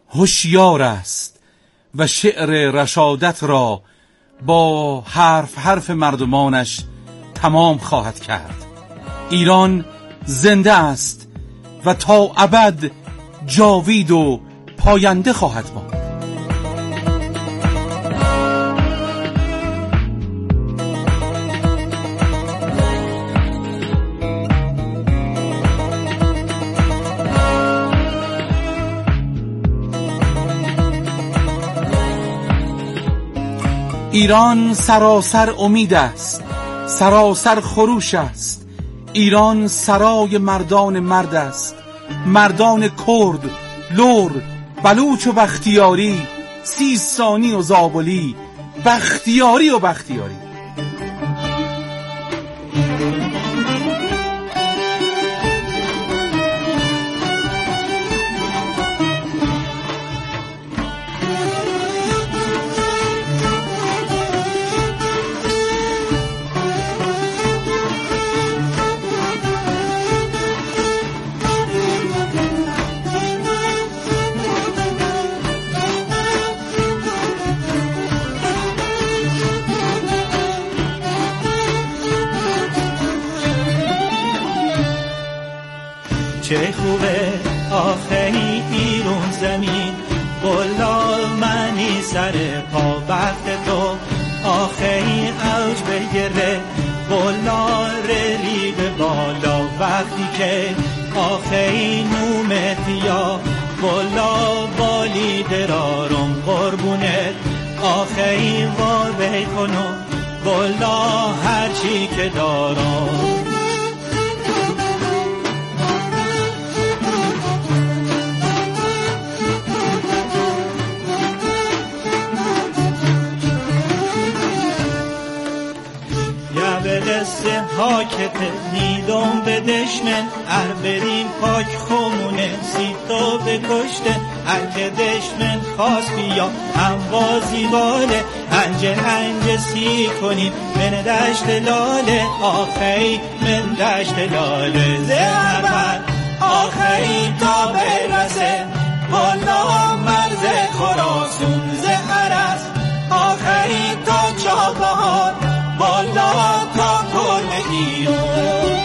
هوشیار است و شعر رشادت را با حرف مردمانش تمام خواهد کرد. ایران زنده است و تا ابد جاوید و پاینده خواهد ماند. ایران سراسر امید است، سراسر خروش است. ایران سرای مردان مرد است، مردان کرد، لور، بلوچ و بختیاری، سیستانی و زابلی، بختیاری و بختیاری. چه خوبه آخری ایرون زمین، بلا منی سر پا وقت تو آخری اوج بگره، بلا ری به بالا وقتی که آخری نومتیا، بلا بالی درارم قربونت آخری وابه کنو، بلا هرچی که دارم. دسته هاکت نیدم به دشمن، ار بریم پاک خمونه سیتو بکشته، ار که دشمن خواست بیا هموازی باله، انج سی کنیم من دشت لاله، آخری من دشت لاله زهبر آخری تا برسه، بالا مرز خراسون زهر است آخری تا چابهار، بالا تا کل ایران.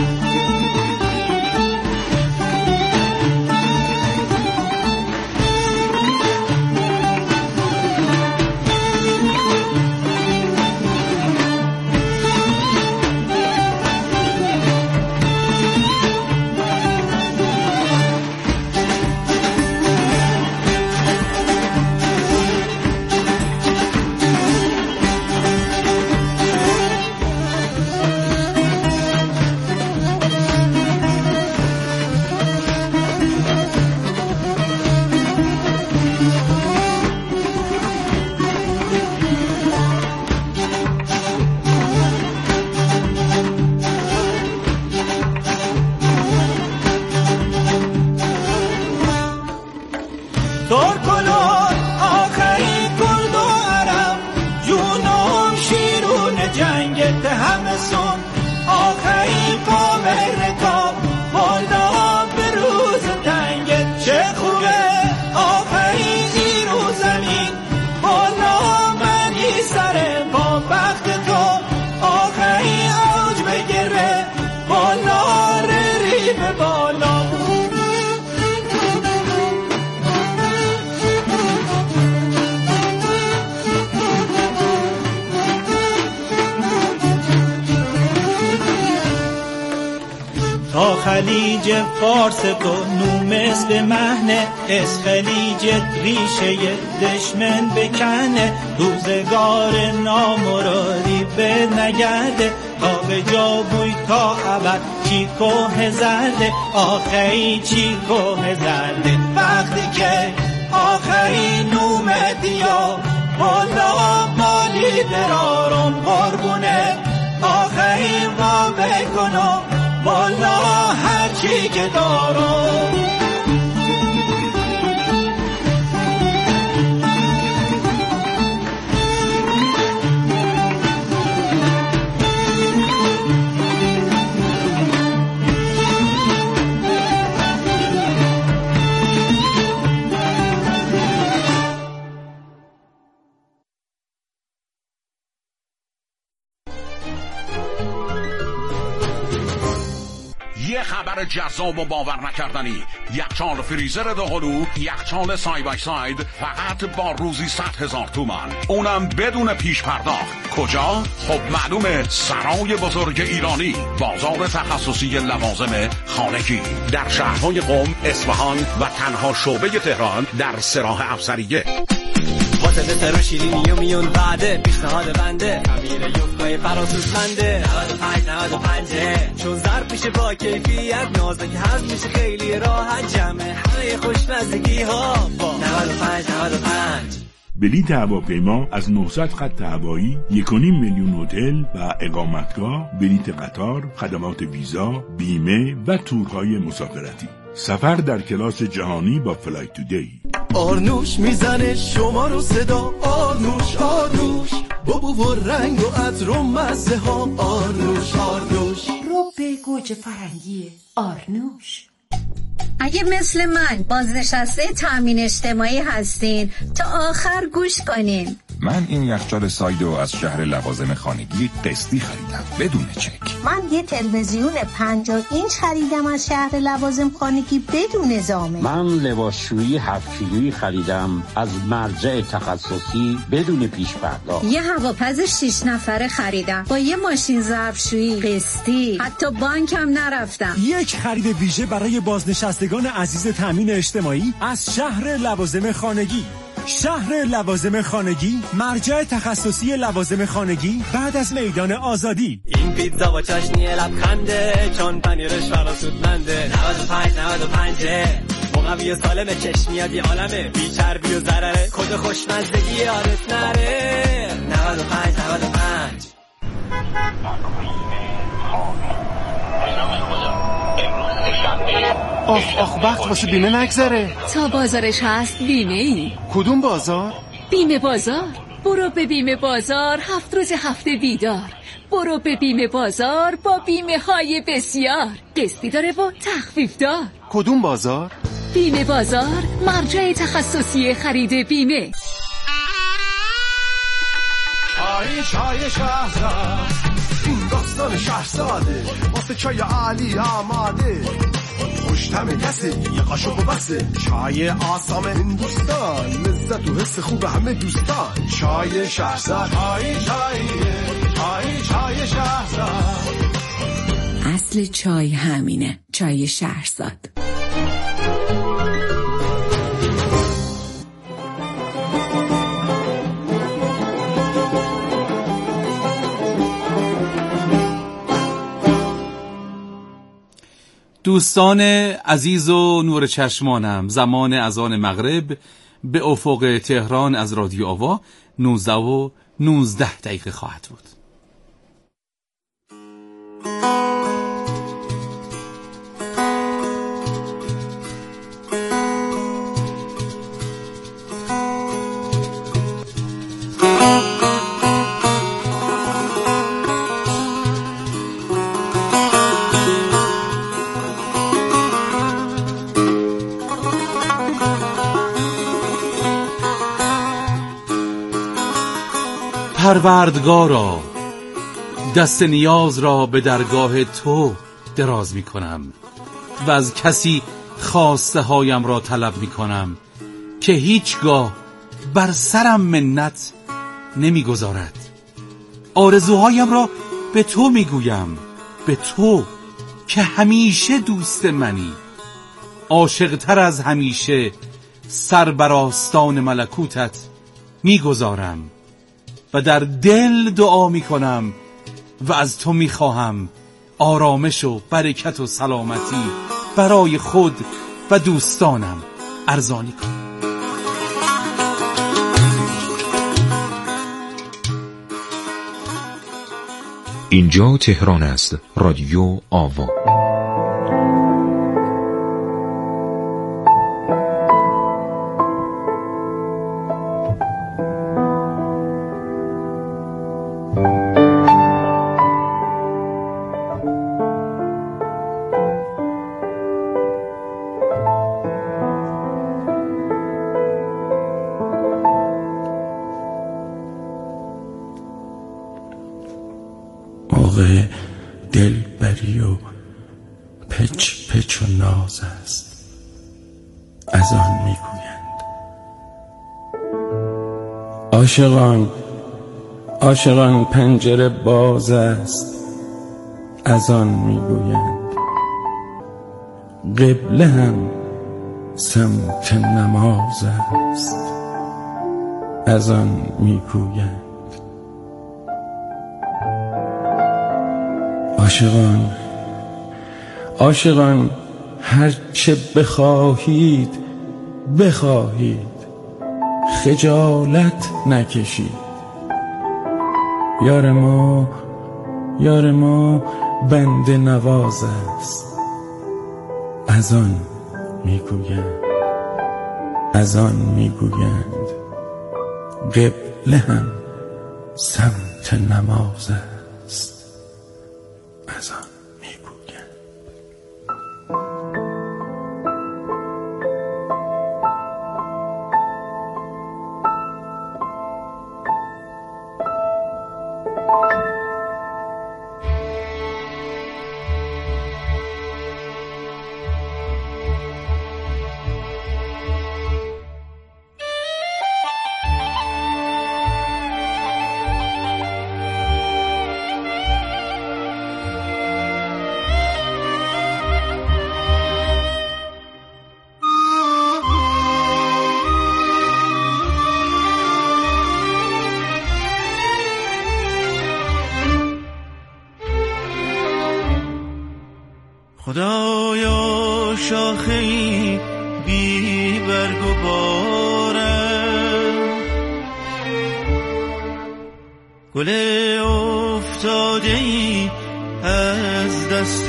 ترکلان آخری کرد و عرب، جونم شیرون جنگت همه سون، آخری پاور رکاب بالا به روز تنگت، چه خوبه آخری ایرو زمین، بالا منی سر با بخت تو، آخری اوج بگره بالا ری به بالا. تا خلیج فارس تو نومس به مهنه، از خلیج ریشه دشمن بکنه، روزگار نامرادی به نگرده، تا به جا بوی تا ابد چیکوه زرده، آخری چیکوه زرده وقتی که آخری نومدیا، بالا مالی درارم قربونه آخری ما بکنم، بالا هرچی که دارم. خبر جذاب و باور نکردنی. یخچال فریزر دوقلو، یخچال سای بای ساید، فقط با روزی 100,000 تومان، اونم بدون پیش پرداخت. کجا؟ خب معلومه، سرای بزرگ ایرانی، بازار تخصصی لوازم خانگی در شهرهای قم، اصفهان و تنها شعبه تهران در سراح افسریه. واسه دستر و شیرینی و میون بعده پیشنهاد بنده خمیر یفقای فراسوزمنده 95 چون ظرف میشه با کیفیت نازک هست میشه خیلی راحت جمع همه خوشمزگی ها با 95. بلیط هواپیما از 900 خط هوایی، 1.5 میلیون هتل و اقامتگاه، بلیط قطار، خدمات ویزا، بیمه و تورهای مسافرتی. سفر در کلاس جهانی با فلایت تودی. آرنوش میزنه شما رو صدا، آرنوش آرنوش، بابو و رنگ و عطر و مزه ها، آرنوش آرنوش، رو به گوجه فرنگی آرنوش. اگه مثل من بازنشسته تامین اجتماعی هستین تا آخر گوش کنین. من این یخچال سایدو از شهر لوازم خانگی قسطی خریدم بدون چک. من یه تلویزیون 50 اینچ خریدم از شهر لوازم خانگی بدون زامن. من لباسشویی 7 کیلویی خریدم از مرجع تخصصی بدون پیش پرداخت. یه هواپز 6 نفره خریدم با یه ماشین ظرفشویی قسطی، حتی بانکم نرفتم. یک خرید ویژه برای بازنشستگان عزیز تامین اجتماعی از شهر لوازم خانگی. شهر لوازم خانگی، مرجع تخصصی لوازم خانگی بعد از میدان آزادی. این پیتزا با چاشنی لبخنده چون پنیرش فراسودمنده 95 مقوی و سالم چشمیات یه عالمه بی چربی و ضرره کد خوشمزدگی یادت نره 95 آخ وقت واسه بیمه نگذره. تا بازارش هست بیمه ای. کدوم بازار؟ بیمه بازار. برو به بیمه بازار 7 روز هفته بیدار. برو به بیمه بازار با بیمه های بسیار قسطی داره و تخفیف دار. کدوم بازار؟ بیمه بازار، مرجع تخصصی خرید بیمه. چای شهرزاد، این داستان شهرزاده واسه چای عالی آماده، خوشتم کسی یه قاشق و بسه، چای آسام هندوستان، لذت و حس خوب همه دوستان. چای شهرزاد، چای شهرزاد. اصل چای همینه، چای شهرزاد. دوستان عزیز و نور چشمانم، زمان اذان مغرب به افق تهران از رادیو آوا 19:19 خواهد بود. پروردگارا، دست نیاز را به درگاه تو دراز می کنم و از کسی خواسته هایم را طلب می کنم که هیچگاه بر سرم منت نمی گذارد. آرزوهایم را به تو می گویم، به تو که همیشه دوست منی. عاشق تر از همیشه سر بر آستان ملکوتت می گذارم و در دل دعا می کنم و از تو می خواهم آرامش و برکت و سلامتی برای خود و دوستانم ارزانی کن. اینجا تهران است. رادیو آوا. دلبری و پچ ناز است، از آن میگویند. عاشقان پنجره باز است، از آن میگویند. قبله هم سمت نماز است، از آن میگویند. عاشقان هرچه بخواهید خجالت نکشید. یار ما بنده نواز است، از آن میگویند. قبله هم سمت نماز است، از آن میگویند. خدایا شاخه‌ای بی برگ و بارم، گل افتاده‌ای از دست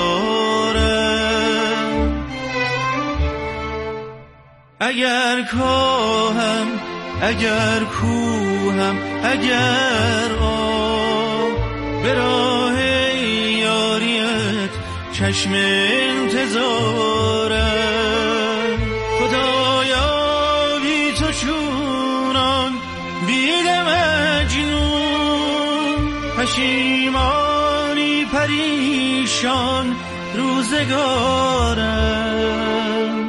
یارم. اگر کاهم، اگر کوهم، اگر به راه یاریت چشم انتظارم. خدایا بی تو چونان بیده مجنون، پشیمانی پریشان روزگارم.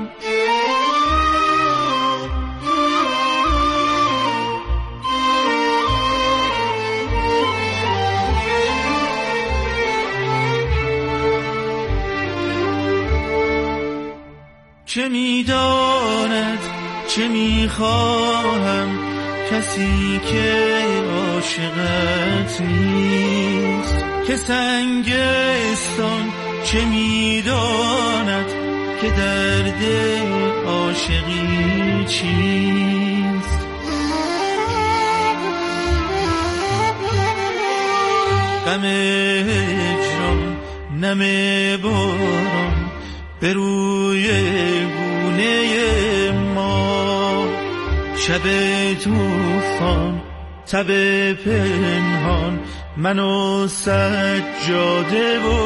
چه میداند چه میخواهم کسی که عاشقت نیست، که سنگستان چه میداند که درد عاشقی چیست. غم هجران نم باران به روی گونه ما، شب طوفان تب پنهان من و سجاده و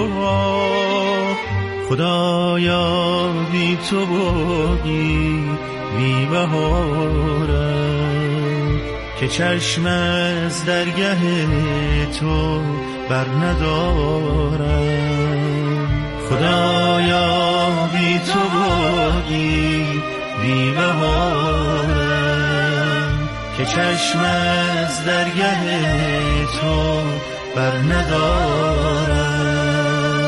خدایا بی تو باقی بی بهارم، که چشم از درگه تو بر ندارم. خدایا بی تو باقی بی بهارم، که چشم از درگه تو بر ندارم.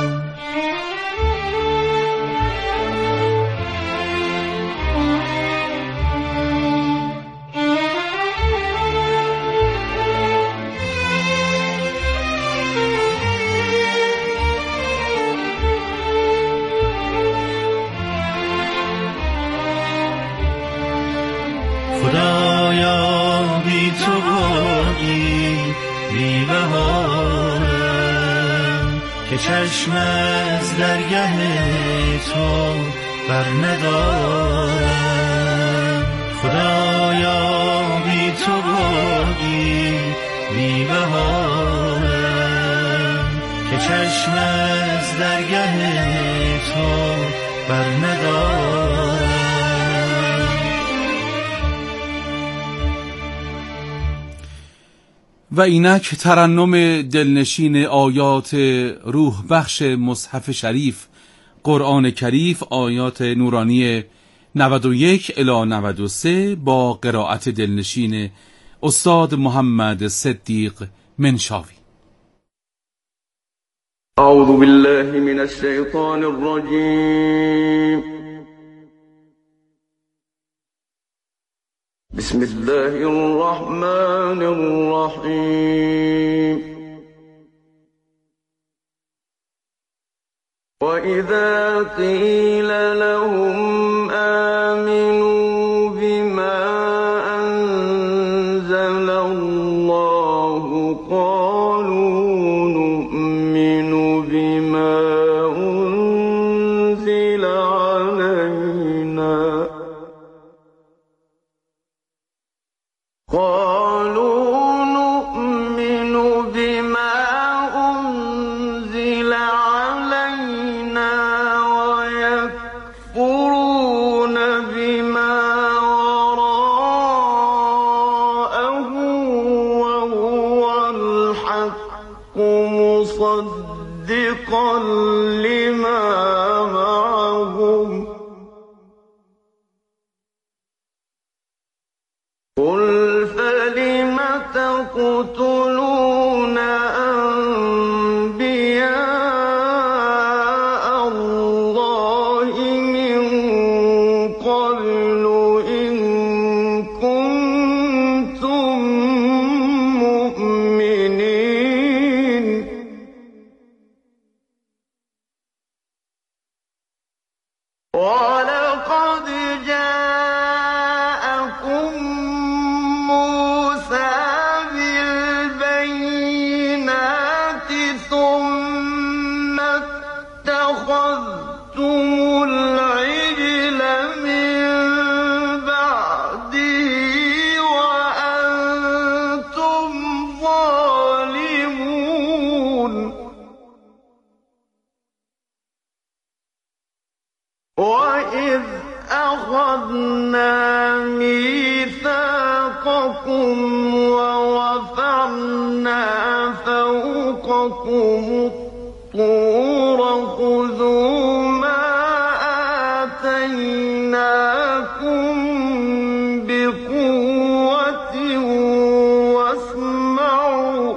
خدایا بی تو باقی بی بهارم، که چشم از درگه تو بر ندارم. خدایا بی تو باقی بی بهارم، که چشم از درگه تو بر ندارم. و اینک ترنم دلنشین آیات روح بخش مصحف شریف قرآن کریف آیات نورانی 91 الی 93 با قرائت دلنشین استاد محمد صدیق منشاوی. اعوذ بالله من الشیطان الرجیم. بسم الله الرحمن الرحیم. وَإِذَا قِيلَ لَهُمْ آمِنُوا بِمَا أَنزَلَ اللَّهُ قَالُوا نُؤْمِنُ بِمَا أُنزِلَ عَلَيْنَا مصدقا لما معهم قل فلم تقتلون أنبياء الله من قبل إن كنتم مؤمنين ولقد جاءكم موسى بالبينات ثم اتخذتم العجل من بعده وأنتم ظالمون وَإِذْ أَخَذْنَا مِيثَاقَكُمْ وَرَفَعْنَا فَوْقَكُمُ الطُّورَ خُذُوا مَا آتَيْنَاكُمْ بِقُوَّةٍ وَاسْمَعُوا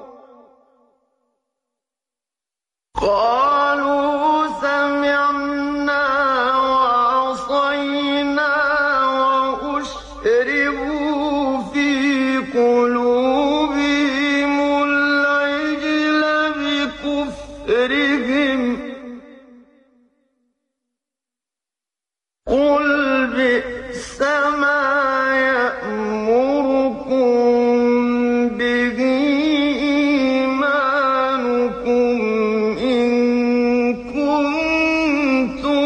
قَالُوا سَمِعْنَا وَعَصَيْنَا وَأُشْرِبُوا فِي قُلُوبِهِمُ الْعِجْلَ بِكُفْرِهِمْ قُلْ بِئْسَ مَا يَأْمُرُكُم بِهِ إِيمَانُكُمْ إِن كُنتُم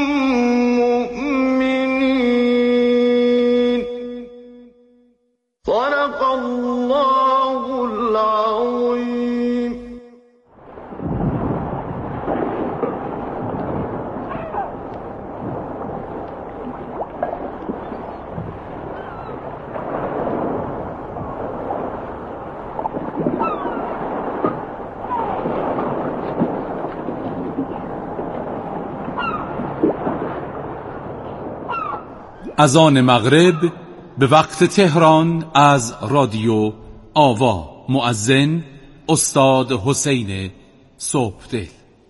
مُّؤْمِنِينَ صدق الله العظيم. اذان مغرب به وقت تهران از رادیو آوا. مؤذن استاد حسین صبحدل.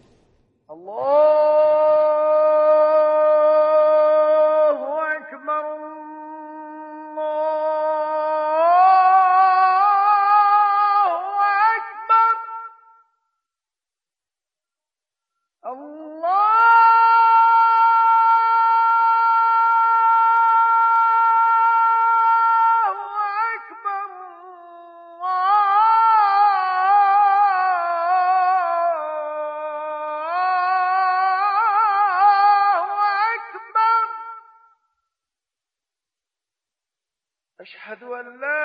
أشهد أن لا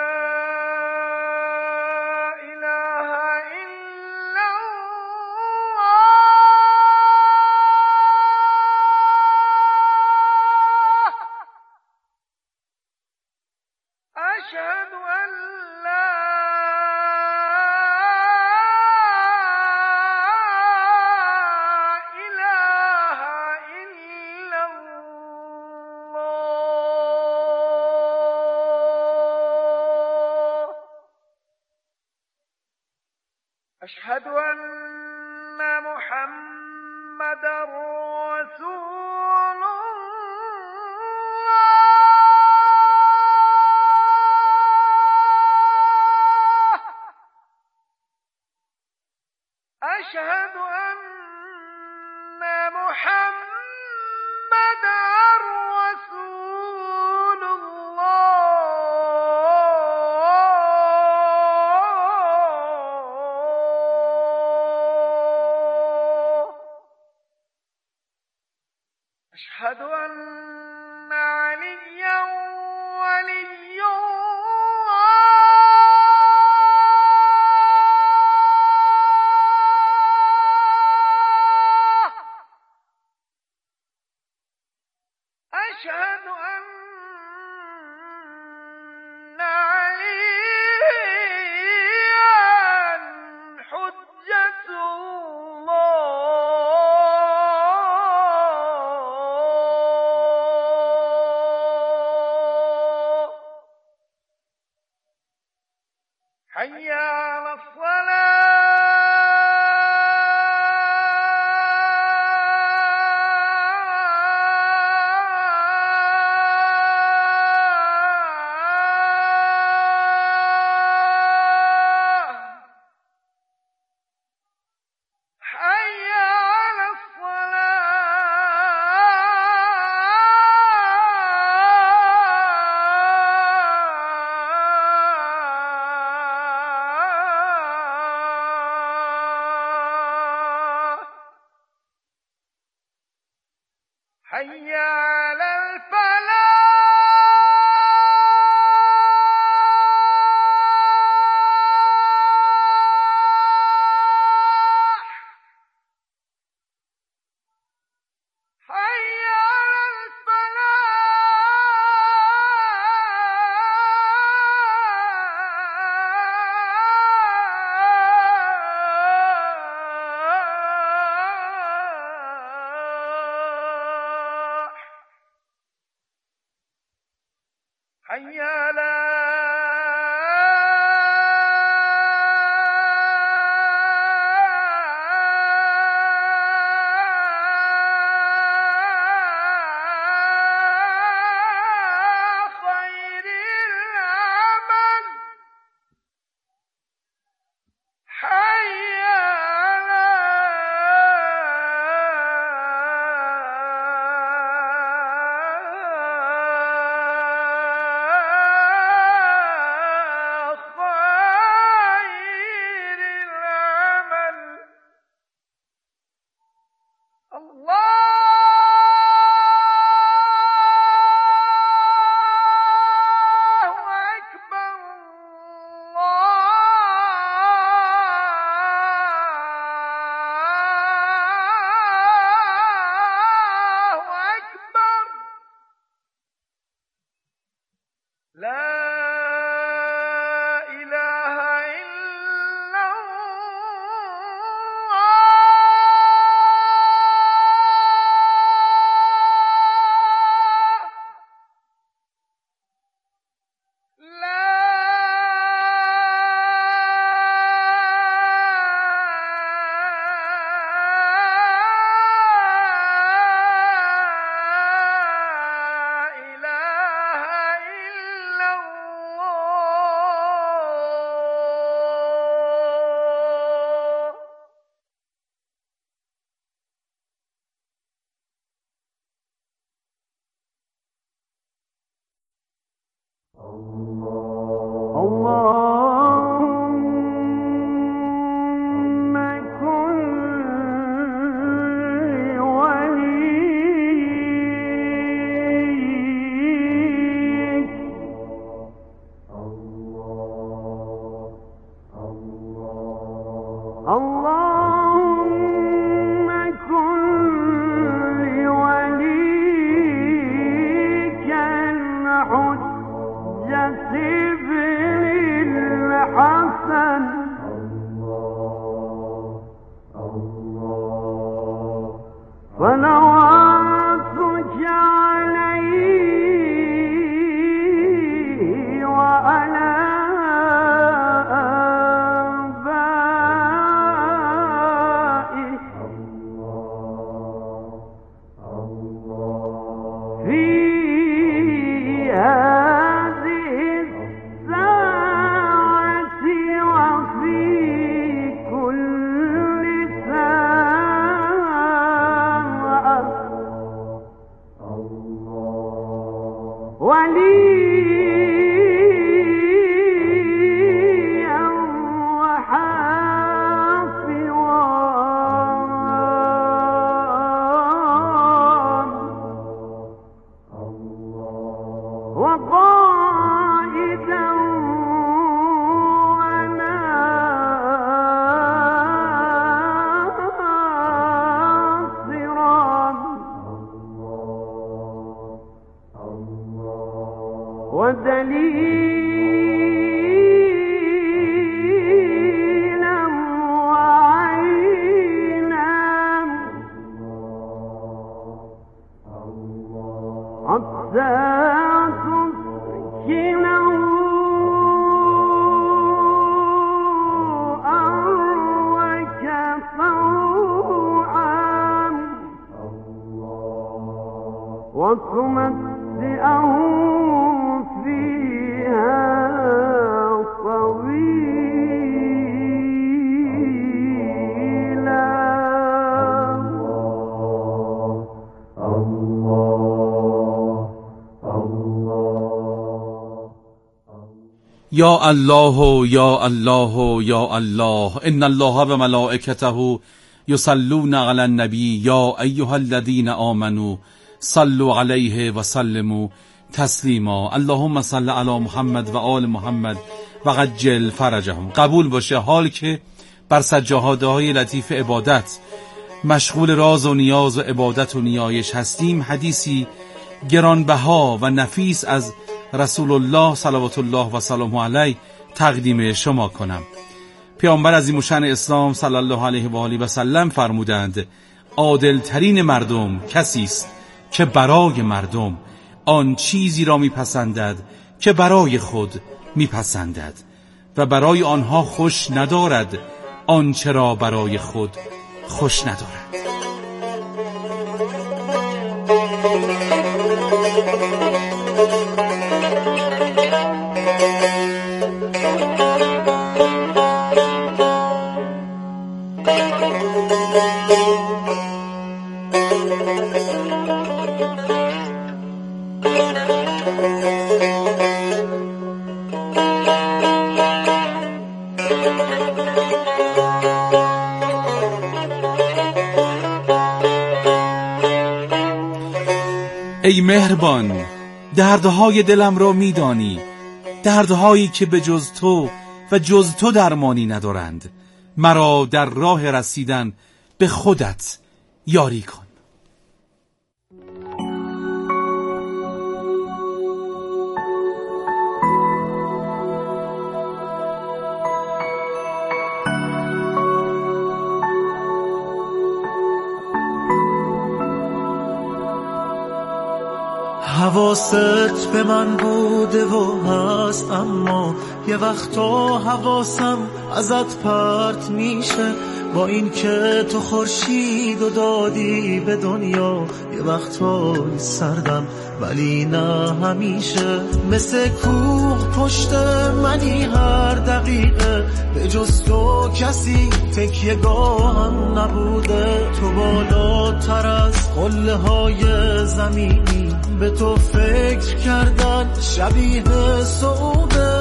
إله إلا الله أشهد أن لا إله أشهد أن محمدًا رسول الله أشهد أن محمدًا رسول الله أشهد أن عليا ولي الله أشهد أن عليا حجة الله حي على الصلاة حي على الصلاة حي على الفلاح حي على الفلاح حي على خير العمل حي على خير العمل الله أكبر الله أكبر لا إله إلا الله لا إله إلا الله اللهم كن وليك اللهم كن لوليك الحجة ابن الحسن صلواتك عليه وعلى آبائه یا الله یا الله یا الله ان الله و ملائکته یصلون علی النبی یا ایها الذین آمنوا صلوا علیه و سلموا تسلیما اللهم صل علی محمد و آل محمد و عجل فرجهم. قبول باشه حال که بر سجاده‌های لطیف عبادت مشغول راز و نیاز و عبادت و نیایش هستیم، حدیثی گرانبها و نفیس از رسول الله صلوات الله و سلامه علیه تقدیم شما کنم. پیامبر عظیم الشأن اسلام صلی الله علیه و آله و سلم فرمودند عادل ترین مردم کسی است که برای مردم آن چیزی را میپسندد که برای خود میپسندد و برای آنها خوش ندارد آنچه را برای خود خوش ندارد. ای مهربان، دردهای دلم را میدانی، دردهایی که به جز تو و جز تو درمانی ندارند. مرا در راه رسیدن به خودت یاری کن. حواست به من بوده و هست، اما یه وقتا حواسم ازت پرت میشه. با این که تو خورشید و دادی به دنیا، یه وقتا سردم ولی نه همیشه. مثل کوه پشت منی هر دقیقه، به جز تو کسی تکیه‌گاهم نبوده. تو بالاتر از قله های زمینی، به تو فکر کردن شبیه سعوده.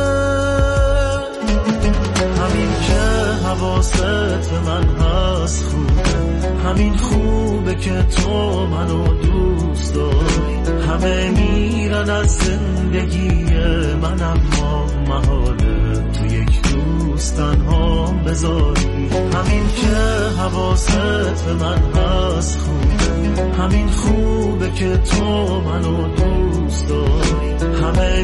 همین که حواست به من هست خوبه، همین خوبه که تو منو دوست داری. همه میرن از زندگی من، اما محاله تو یک دوست تنها بذاری. همین که حواست به من هست خوبه، همین خوبه که تو منو دوست داری. همه